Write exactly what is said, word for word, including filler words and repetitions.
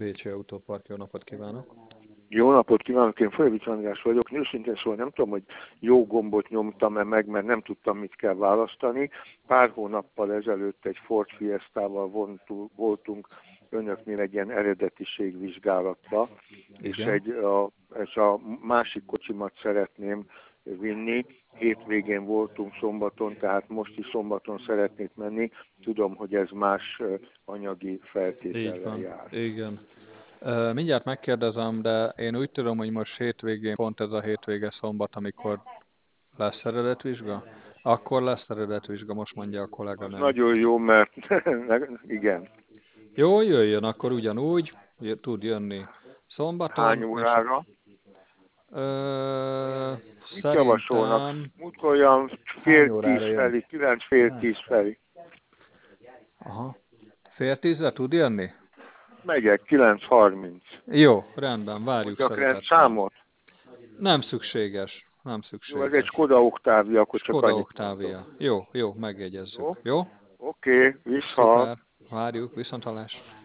Vécső Autópark, jó napot kívánok! Jó napot kívánok, én Folyavics András vagyok. Őszintén szóval nem tudom, hogy jó gombot nyomtam-e meg, mert nem tudtam, mit kell választani. Pár hónappal ezelőtt egy Ford Fiestával voltunk önöknél egy ilyen eredetiségvizsgálatba, és, egy, a, és a másik kocsimat szeretném vinni. Hétvégén voltunk szombaton, tehát most is szombaton szeretnék menni. Tudom, hogy ez más anyagi feltétellel jár. Igen. Uh, mindjárt megkérdezem, de én úgy tudom, hogy most hétvégén, pont ez a hétvége szombat, amikor lesz eredetvizsga? Akkor lesz eredetvizsga, most mondja a kolléganőm. Nagyon jó, mert igen. Jó, jöjjön, akkor ugyanúgy, tud jönni szombaton. Hány órára? Ö, Mit javasolnak? szerintem... Múltkor olyan fél tíz felé, kilenc fél tíz felé. Aha. Fél tízre tud jönni? Megyek, kilenc harminc. Jó, rendben, várjuk Mondjak szeretettel. rendszámot? Nem szükséges, nem szükséges. Jó, ez egy Skoda Octavia, akkor csak Skoda annyit Octavia. mondom. Jó, jó, megjegyezzük. Jó? Jó? Oké, okay, vissza. Szuper, várjuk, viszonthallásra.